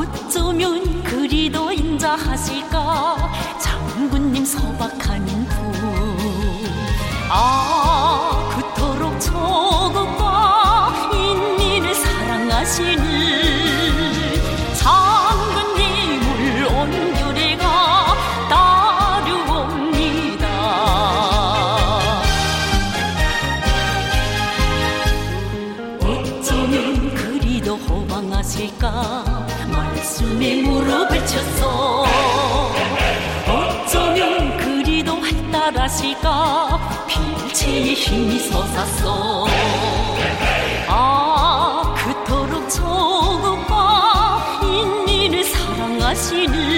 어쩌면 그리도 인자하실까 장군님 소박한 품. 그토록 조국과 인민을 사랑하시는 장군님을 온교래가 따르옵니다. 어쩌면 그리도 호방하실까 말씀에 무릎을 쳤어. 어쩌면 그리도 활달하실까 필체의 힘이 솟았어. 그토록 조국과 인민을 사랑하시는